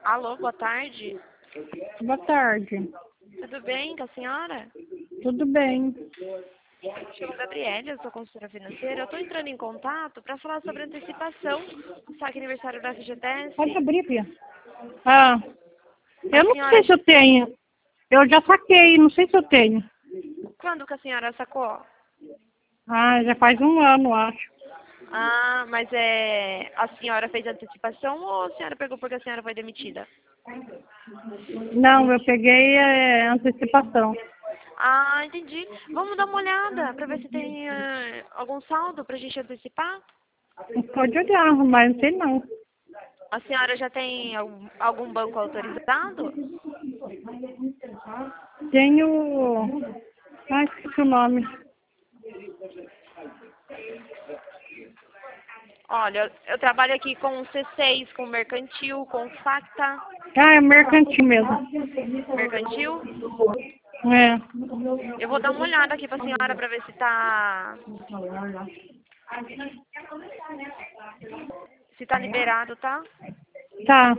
Alô, boa tarde. Boa tarde. Tudo bem com a senhora? Tudo bem. Me chamo Gabriela, eu sou consultora financeira. Eu estou entrando em contato para falar sobre antecipação do saque aniversário da FGTS. Pode abrir, Pia. Ah, eu A não senhora, sei se eu tenho. Eu já saquei, não sei se eu tenho. quando que a senhora sacou? Ah, já faz um ano, acho. Ah, mas a senhora fez antecipação ou a senhora pegou porque a senhora foi demitida? Não, eu peguei antecipação. Ah, entendi. Vamos dar uma olhada para ver se tem algum saldo para a gente antecipar. Pode olhar, mas não sei não. A senhora já tem algum banco autorizado? Tenho. Ah, esqueci o nome. Olha, eu trabalho aqui com o C6, com o Mercantil, com o Facta. Ah, é mercantil mesmo. Mercantil? É. Eu vou dar uma olhada aqui pra senhora pra ver se tá liberado, tá? Tá.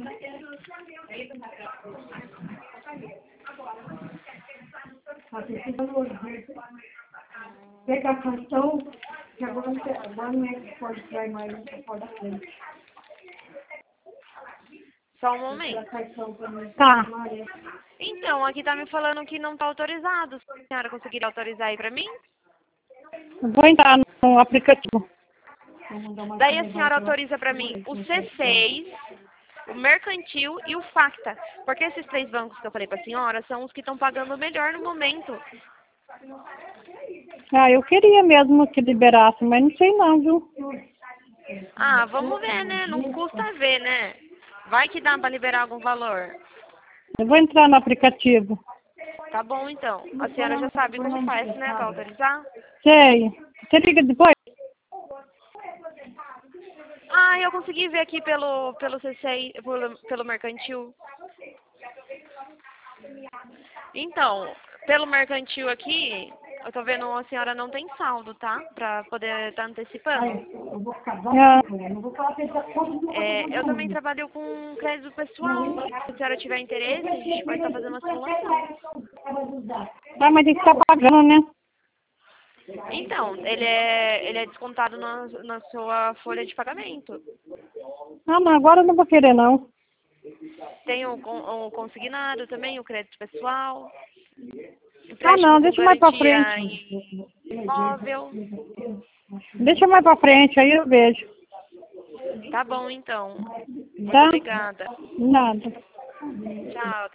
Pega a cartão, que agora não é que pode sair mais fora da frente. Só um momento. Tá. Então, aqui tá me falando que não tá autorizado. A senhora conseguiria autorizar aí pra mim? Vou entrar no aplicativo. Daí a senhora autoriza pra mim o C6, o Mercantil e o Facta. Porque esses três bancos que eu falei pra senhora são os que estão pagando melhor no momento. Ah, eu queria mesmo que liberasse, mas não sei não, viu? Ah, vamos ver, né? Não custa ver, né? Vai que dá pra liberar algum valor. Eu vou entrar no aplicativo. Tá bom, então. A senhora já sabe como faz, né, pra autorizar? Sei. Você liga depois? Ah, eu consegui ver aqui pelo CCI, pelo Mercantil. Então, pelo Mercantil aqui, eu tô vendo a senhora não tem saldo, tá? Pra poder estar antecipando. Ah, Eu também trabalho com crédito pessoal. Se a senhora tiver interesse, a gente pode estar fazendo uma simulação. mas tem que estar pagando, né? Então, ele é descontado na sua folha de pagamento. Ah, mas agora eu não vou querer, não. Tem o consignado também, o crédito pessoal, Ah, empréstimo não, com deixa mais pra garantia frente. em imóvel. Deixa mais pra frente, aí eu vejo. Tá bom, então. Muito Tá? obrigada. Nada. Tchau.